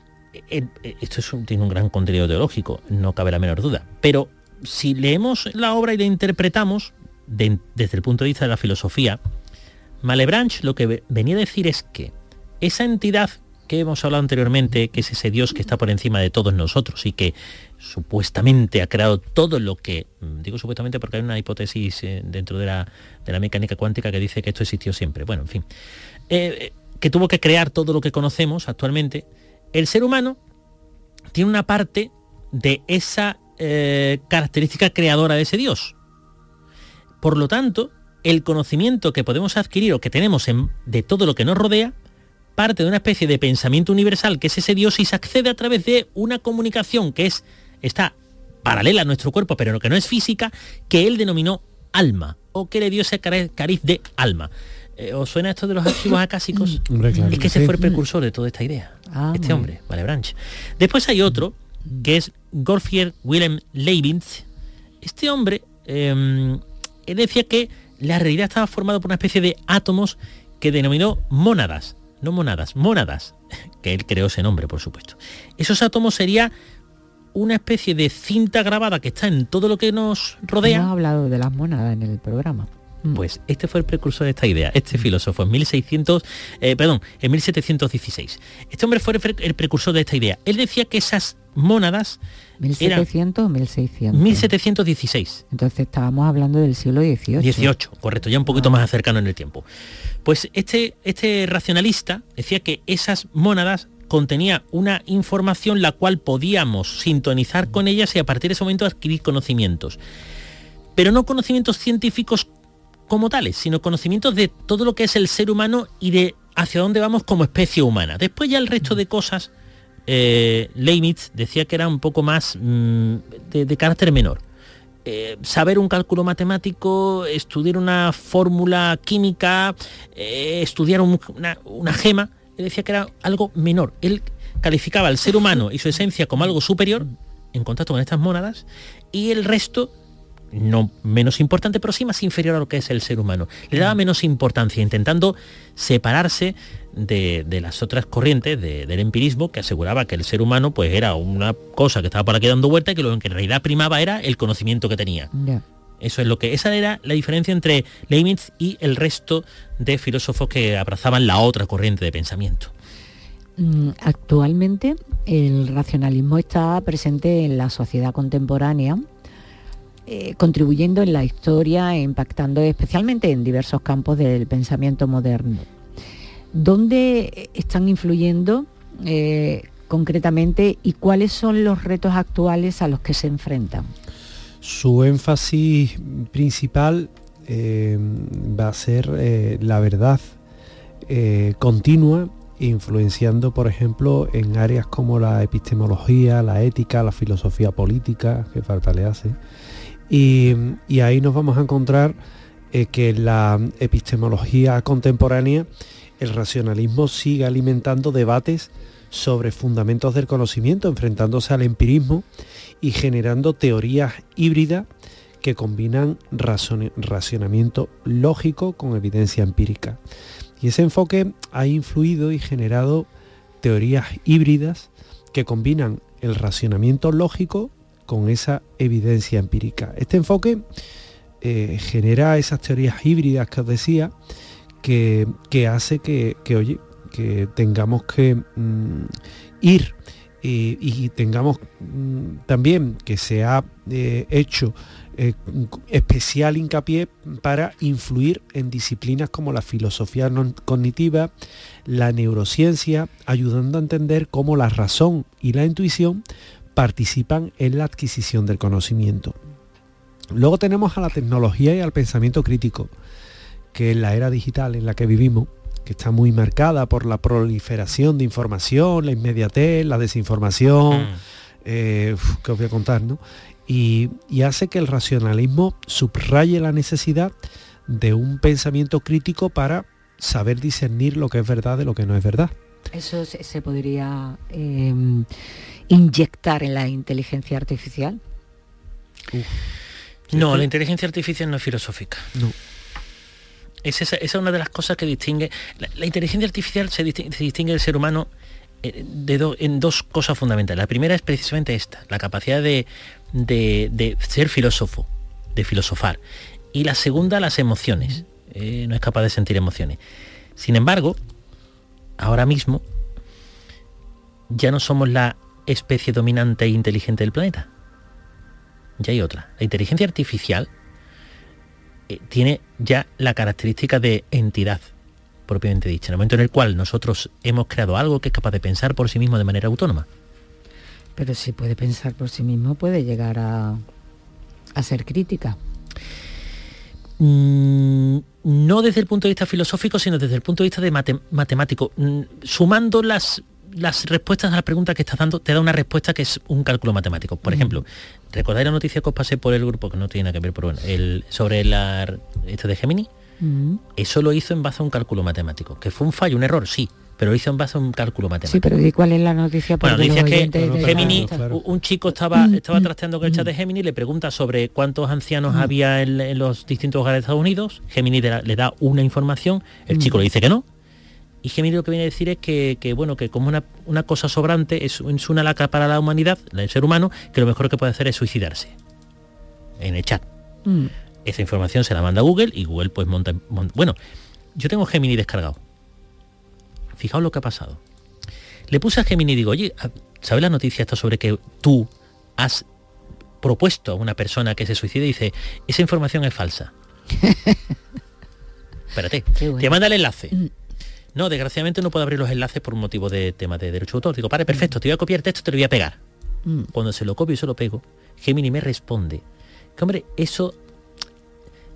esto es un, tiene un gran contenido teológico, no cabe la menor duda, pero si leemos la obra y la interpretamos de, desde el punto de vista de la filosofía, Malebranche lo que venía a decir es que esa entidad que hemos hablado anteriormente, que es ese Dios que está por encima de todos nosotros y que supuestamente ha creado todo lo que, digo supuestamente porque hay una hipótesis eh, dentro de la, de la mecánica cuántica que dice que esto existió siempre, bueno, en fin, eh, que tuvo que crear todo lo que conocemos actualmente. El ser humano tiene una parte de esa eh, característica creadora de ese Dios. Por lo tanto, el conocimiento que podemos adquirir o que tenemos en, de todo lo que nos rodea parte de una especie de pensamiento universal que es ese Dios y se accede a través de una comunicación que es, está paralela a nuestro cuerpo, pero que no es física, que él denominó alma, o que le dio ese cariz de alma. Eh, ¿Os suena esto de los archivos acásicos? Hombre, claro, es que ese sí. fue el precursor de toda esta idea, ah, este hombre, Malebranche. Después hay otro, que es Gottfried Wilhelm Leibniz. Este hombre, eh, él decía que la realidad estaba formada por una especie de átomos que denominó mónadas. No monadas, mónadas, que él creó ese nombre, por supuesto. Esos átomos sería una especie de cinta grabada que está en todo lo que nos rodea. Hemos hablado de las mónadas en el programa. Pues este fue el precursor de esta idea, este filósofo, en mil seiscientos, eh, perdón, en mil setecientos dieciséis. Este hombre fue el precursor de esta idea. Él decía que esas mónadas ¿mil setecientos o mil seiscientos? mil setecientos dieciséis. Entonces estábamos hablando del siglo dieciocho. dieciocho, correcto, ya un poquito ah. más cercano en el tiempo. Pues este, este racionalista decía que esas mónadas contenía una información la cual podíamos sintonizar con ellas y a partir de ese momento adquirir conocimientos. Pero no conocimientos científicos como tales, sino conocimientos de todo lo que es el ser humano y de hacia dónde vamos como especie humana. Después ya el resto de cosas, eh, Leibniz decía que era un poco más mmm, de, de carácter menor. Eh, saber un cálculo matemático, estudiar una fórmula química, eh, estudiar un, una, una gema, él decía que era algo menor. Él calificaba al ser humano y su esencia como algo superior en contacto con estas mónadas, y el resto no menos importante, pero sí más inferior a lo que es el ser humano. Le daba menos importancia, intentando separarse de, de las otras corrientes de, del empirismo, que aseguraba que el ser humano pues era una cosa que estaba por aquí dando vuelta y que lo que en realidad primaba era el conocimiento que tenía. Yeah. Eso es lo que, esa era la diferencia entre Leibniz y el resto de filósofos que abrazaban la otra corriente de pensamiento. Actualmente el racionalismo está presente en la sociedad contemporánea, eh, contribuyendo en la historia e impactando especialmente en diversos campos del pensamiento moderno. ¿Dónde están influyendo eh, concretamente y cuáles son los retos actuales a los que se enfrentan? Su énfasis principal eh, va a ser eh, la verdad eh, continua, influenciando, por ejemplo, en áreas como la epistemología, la ética, la filosofía política, que falta le hace. Y, y ahí nos vamos a encontrar eh, que en la epistemología contemporánea el racionalismo sigue alimentando debates sobre fundamentos del conocimiento, enfrentándose al empirismo y generando teorías híbridas que combinan razon- racionamiento lógico con evidencia empírica. Y ese enfoque ha influido y generado teorías híbridas que combinan el racionamiento lógico con esa evidencia empírica. Este enfoque eh, genera esas teorías híbridas que os decía, que, que hace que, que, oye, que tengamos que mm, ir y, y tengamos mm, también que se ha eh, hecho Eh, especial hincapié para influir en disciplinas como la filosofía non cognitiva, la neurociencia, ayudando a entender cómo la razón y la intuición participan en la adquisición del conocimiento. Luego tenemos a la tecnología y al pensamiento crítico, que en la era digital en la que vivimos, que está muy marcada por la proliferación de información, la inmediatez, la desinformación, mm. eh, uf, que os voy a contar, ¿no? Y, y hace que el racionalismo subraye la necesidad de un pensamiento crítico para saber discernir lo que es verdad de lo que no es verdad. ¿Eso se, se podría eh, inyectar en la inteligencia artificial? Uf. No, la inteligencia artificial no es filosófica. No. Es esa, esa es una de las cosas que distingue. La, la inteligencia artificial se distingue, se distingue del ser humano de do, en dos cosas fundamentales. La primera es precisamente esta, la capacidad de, de, de ser filósofo, de filosofar. Y la segunda, las emociones. Eh, no es capaz de sentir emociones. Sin embargo, ahora mismo ya no somos la especie dominante e inteligente del planeta. Ya hay otra. La inteligencia artificial eh, tiene ya la característica de entidad propiamente dicha, en el momento en el cual nosotros hemos creado algo que es capaz de pensar por sí mismo de manera autónoma. Pero si puede pensar por sí mismo, puede llegar a, a ser crítica. Mm, no desde el punto de vista filosófico, sino desde el punto de vista de mate, matemático. Mm, sumando las, las respuestas a la pregunta que estás dando, te da una respuesta que es un cálculo matemático. Por mm. ejemplo, ¿recordáis la noticia que os pasé por el grupo, que no tiene nada que ver, pero bueno, el, sobre la, este de Gemini? Mm. Eso lo hizo en base a un cálculo matemático, que fue un fallo, un error, sí, pero lo hizo en base a un cálculo matemático. Sí, pero ¿y cuál es la noticia? Bueno, la noticia es que de Gemini, claro, claro. un chico estaba, estaba trasteando con el chat de Gemini, le pregunta sobre cuántos ancianos mm. había en, en los distintos hogares de Estados Unidos, Gemini le da, le da una información, el mm. chico le dice que no, y Gemini lo que viene a decir es que, que bueno, que como una, una cosa sobrante es, es una lacra para la humanidad, el ser humano, que lo mejor que puede hacer es suicidarse. En el chat. Mm. Esa información se la manda a Google y Google pues monta, monta... Bueno, yo tengo Gemini descargado. Fijaos lo que ha pasado. Le puse a Gemini y digo, oye, ¿sabes la noticia esta sobre que tú has propuesto a una persona que se suicide? Y dice, esa información es falsa. Espérate, bueno. Te manda el enlace. Mm. No, desgraciadamente no puedo abrir los enlaces por un motivo de tema de derecho de autor. Digo, vale, perfecto, te voy a copiar texto, te lo voy a pegar. Mm. Cuando se lo copio y se lo pego, Gemini me responde que, hombre, eso...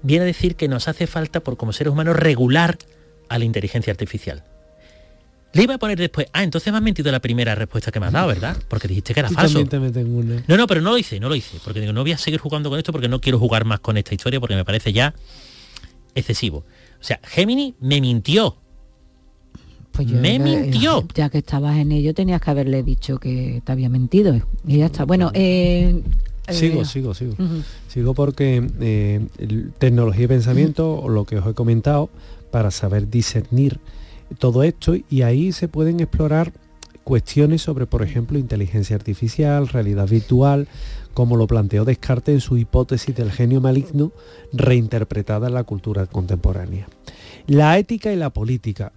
viene a decir que nos hace falta, por como seres humanos, regular a la inteligencia artificial. Le iba a poner después, ah, entonces me has mentido la primera respuesta que me has dado, ¿verdad? Porque dijiste que era falso. Te una. No, no, pero no lo hice, no lo hice. Porque digo, no voy a seguir jugando con esto porque no quiero jugar más con esta historia porque me parece ya excesivo. O sea, Gemini me mintió. Pues yo, me ya, mintió. Ya que estabas en ello, tenías que haberle dicho que te había mentido. Y ya está. Bueno, eh, Sigo, eh, sigo, sigo. Uh-huh. Sigo porque eh, tecnología y pensamiento, uh-huh. o lo que os he comentado, para saber discernir todo esto, y ahí se pueden explorar cuestiones sobre, por ejemplo, inteligencia artificial, realidad virtual, como lo planteó Descartes en su hipótesis del genio maligno, reinterpretada en la cultura contemporánea. La ética y la política.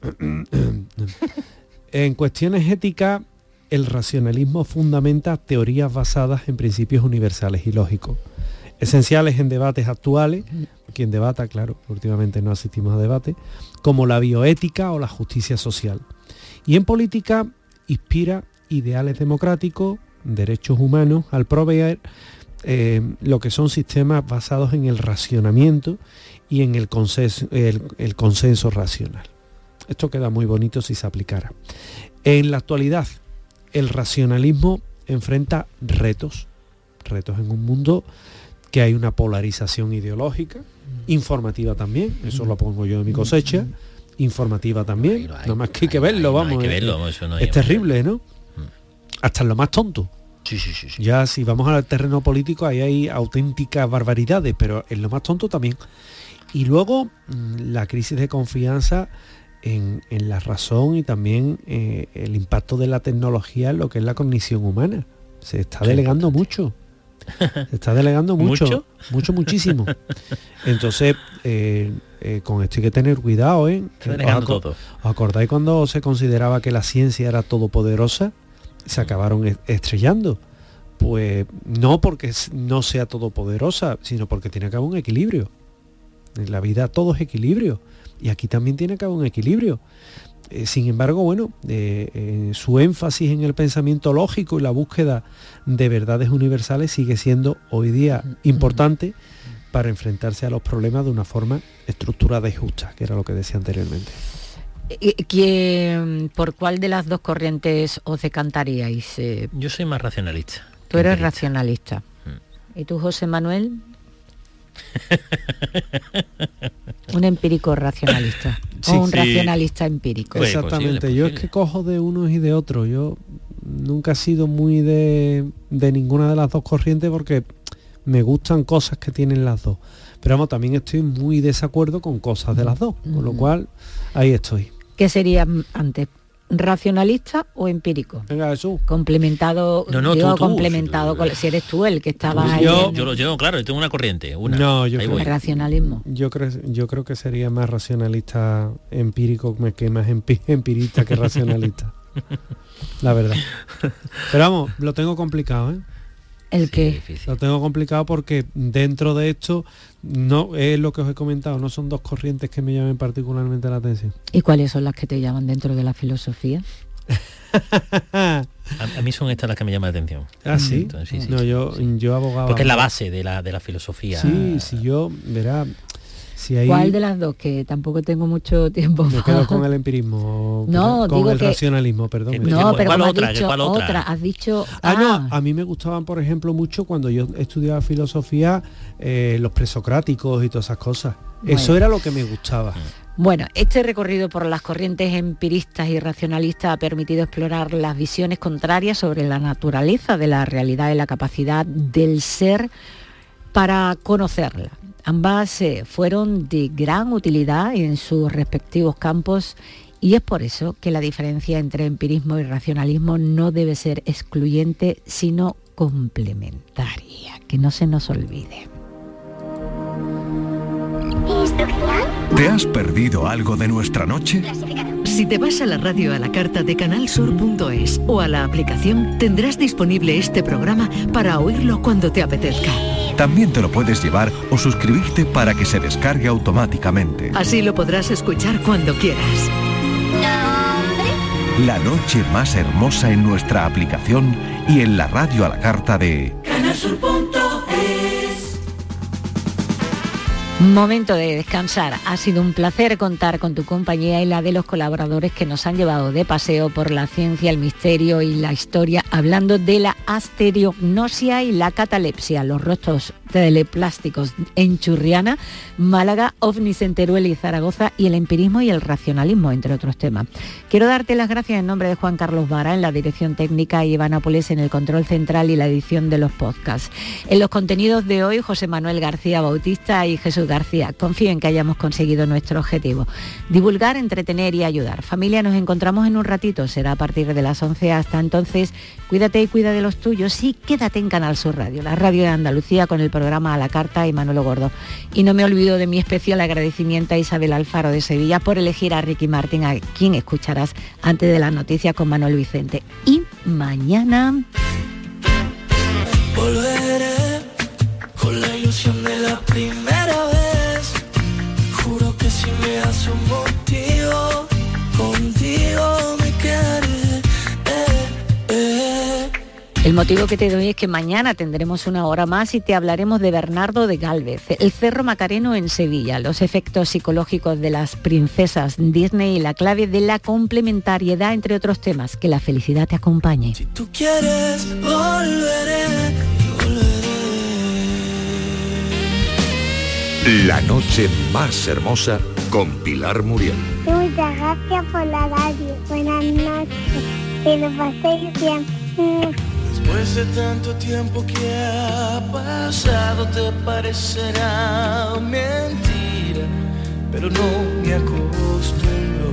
En cuestiones éticas, el racionalismo fundamenta teorías basadas en principios universales y lógicos, esenciales en debates actuales, quien debata, claro, últimamente no asistimos a debate, como la bioética o la justicia social. Y en política inspira ideales democráticos, derechos humanos, al proveer eh, lo que son sistemas basados en el racionamiento y en el consenso, el, el consenso racional. Esto queda muy bonito si se aplicara. En la actualidad, el racionalismo enfrenta retos, retos en un mundo que hay una polarización ideológica, informativa también, eso lo pongo yo en mi cosecha, informativa también, no hay, más que hay que verlo, hay, vamos, no hay que es, verlo, eso no es terrible, ¿no? Hasta en lo más tonto. Sí, sí, sí, sí. Ya si vamos al terreno político, ahí hay auténticas barbaridades, pero en lo más tonto también. Y luego la crisis de confianza en, en la razón y también eh, el impacto de la tecnología en lo que es la cognición humana. Se está sí, delegando mucho. Se está delegando mucho. ¿Mucho? Mucho, muchísimo. Entonces, eh, eh, con esto hay que tener cuidado, ¿eh? Está delegando ¿Os, todo. ¿Os acordáis cuando se consideraba que la ciencia era todopoderosa? Se acabaron estrellando. Pues no porque no sea todopoderosa, sino porque tiene que haber un equilibrio. En la vida todo es equilibrio. Y aquí también tiene que haber un equilibrio. Eh, sin embargo, bueno, eh, eh, su énfasis en el pensamiento lógico y la búsqueda de verdades universales sigue siendo hoy día importante para enfrentarse a los problemas de una forma estructurada y justa, que era lo que decía anteriormente. ¿Quién, ¿Por cuál de las dos corrientes os decantaríais? Eh, Yo soy más racionalista. Tú eres racionalista. Mm. ¿Y tú, José Manuel? Un empírico racionalista. Sí, o un sí. racionalista empírico. Pues exactamente. Posible, yo posible. Es que cojo de unos y de otros. Yo nunca he sido muy de, de ninguna de las dos corrientes porque me gustan cosas que tienen las dos. Pero vamos, también estoy muy desacuerdo con cosas de las dos. Mm. Con lo cual, ahí estoy. ¿Qué sería antes? ¿Racionalista o empírico? Venga, Jesús. Complementado, no, no, digo, tú, tú, complementado, tú, con, si eres tú el que estabas ahí. Yo, en... yo lo llevo, claro, yo tengo una corriente, una. No, yo creo, racionalismo. Yo creo, yo creo que sería más racionalista empírico que más empi, empirista que racionalista. La verdad. Pero vamos, lo tengo complicado, ¿eh? ¿El qué? Sí, lo tengo complicado porque dentro de esto no es lo que os he comentado, no son dos corrientes que me llamen particularmente la atención. ¿Y cuáles son las que te llaman dentro de la filosofía? a, a mí son estas las que me llaman la atención. Ah, sí. Entonces, sí, sí no, sí, yo sí. yo abogaba. Porque es la base de la de la filosofía. Sí, si yo verá. Si hay... ¿Cuál de las dos? Que tampoco tengo mucho tiempo. Me quedo con el empirismo, no, con digo el que... racionalismo, perdón. No, pero ¿cuál como otra? has dicho, ¿Cuál otra? otra? Has dicho... Ah, ah, no, a mí me gustaban, por ejemplo, mucho cuando yo estudiaba filosofía, eh, los presocráticos y todas esas cosas. Bueno. Eso era lo que me gustaba. Bueno, este recorrido por las corrientes empiristas y racionalistas ha permitido explorar las visiones contrarias sobre la naturaleza de la realidad y la capacidad del ser para conocerla. Ambas eh, fueron de gran utilidad en sus respectivos campos y es por eso que la diferencia entre empirismo y racionalismo no debe ser excluyente, sino complementaria. Que no se nos olvide. ¿Te has perdido algo de nuestra noche? Si te vas a la radio a la carta de canal sur punto es o a la aplicación, tendrás disponible este programa para oírlo cuando te apetezca. También te lo puedes llevar o suscribirte para que se descargue automáticamente. Así lo podrás escuchar cuando quieras. La noche más hermosa en nuestra aplicación y en la radio a la carta de canal sur punto es. Momento de descansar. Ha sido un placer contar con tu compañía y la de los colaboradores que nos han llevado de paseo por la ciencia, el misterio y la historia, hablando de la asterognosia y la catalepsia, los rostros teleplásticos en Churriana, Málaga, ovnis en Teruel y Zaragoza, y el empirismo y el racionalismo, entre otros temas. Quiero darte las gracias en nombre de Juan Carlos Vara en la dirección técnica y Iván Nápoles en el control central y la edición de los podcasts. En los contenidos de hoy, José Manuel García Bautista y Jesús García. Confío en que hayamos conseguido nuestro objetivo: divulgar, entretener y ayudar. Familia, nos encontramos en un ratito, será a partir de las once. Hasta entonces, cuídate y cuida de los tuyos y quédate en Canal Sur Radio, la radio de Andalucía, con el programa A la Carta y Manolo Gordo. Y no me olvido de mi especial agradecimiento a Isabel Alfaro de Sevilla por elegir a Ricky Martin, a quien escucharás antes de las noticias con Manuel Vicente. Y mañana volveré con la ilusión de la primera vez. Juro que si me das un motivo, contigo me quedaré. Eh, eh. El motivo que te doy es que mañana tendremos una hora más y te hablaremos de Bernardo de Gálvez, el Cerro Macareno en Sevilla, los efectos psicológicos de las princesas Disney y la clave de la complementariedad, entre otros temas. Que la felicidad te acompañe. Si tú quieres, volveré y volveré. La noche más hermosa con Pilar Muriel. Muchas gracias por la radio. Buenas noches. Que lo paséis bien. Después de tanto tiempo que ha pasado, te parecerá mentira, pero no me acostumbro.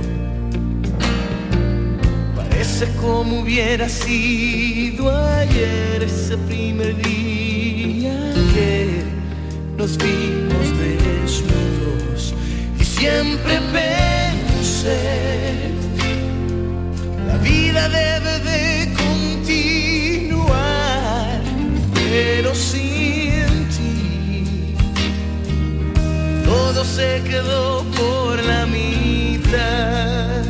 Parece como hubiera sido ayer, ese primer día que nos vimos desnudos. Y siempre pensé, la vida debe de continuar, pero sin ti todo se quedó por la mitad.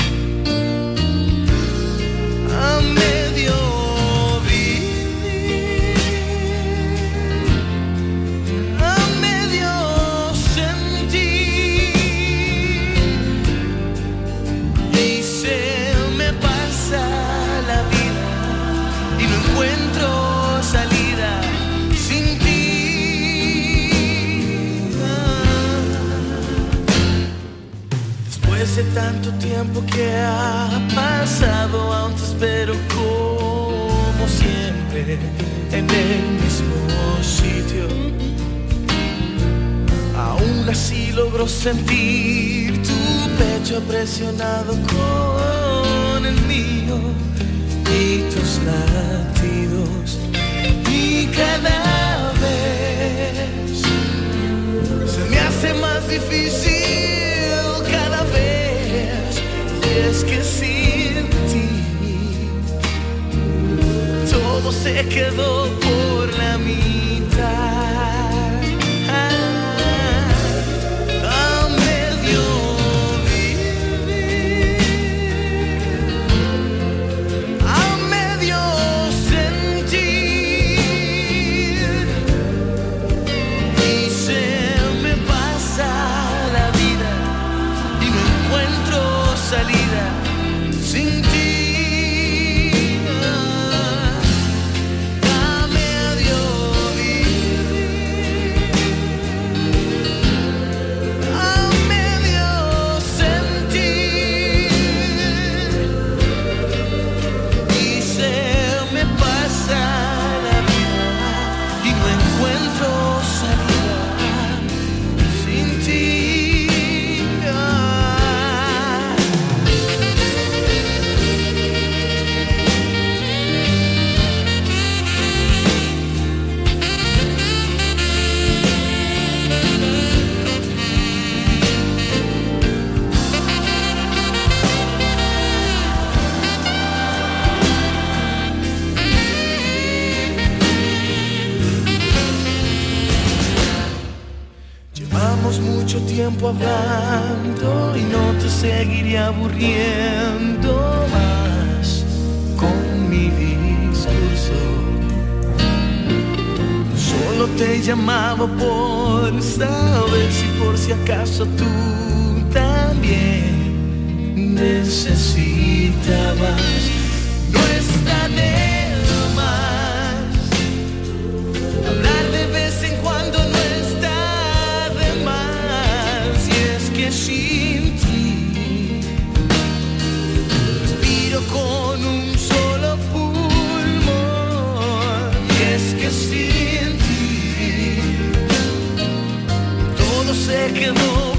A medio vivir, a medio sentir, y se me pasa la vida y no encuentro salida sin ti. Después de tanto tiempo que ha pasado, aún te espero como siempre en el mismo sitio. Aún así logro sentir tu pecho presionado con el mío y tus latidos, y cada vez se me hace más difícil cada vez. Y es que sin ti todo se quedó por la mitad. A medio salida sin ti. A medio vivir, a medio sentir, y se me pasa la vida y no encuentro salida sin ti. Mucho tiempo hablando y no te seguiré aburriendo más con mi discurso. Soy Solo te llamaba por saber si por si acaso tú también necesitabas. No está de más hablar de vez en cuando, no está de más. Y es que sin ti respiro con un solo pulmón. Y es que sin ti todo se quedó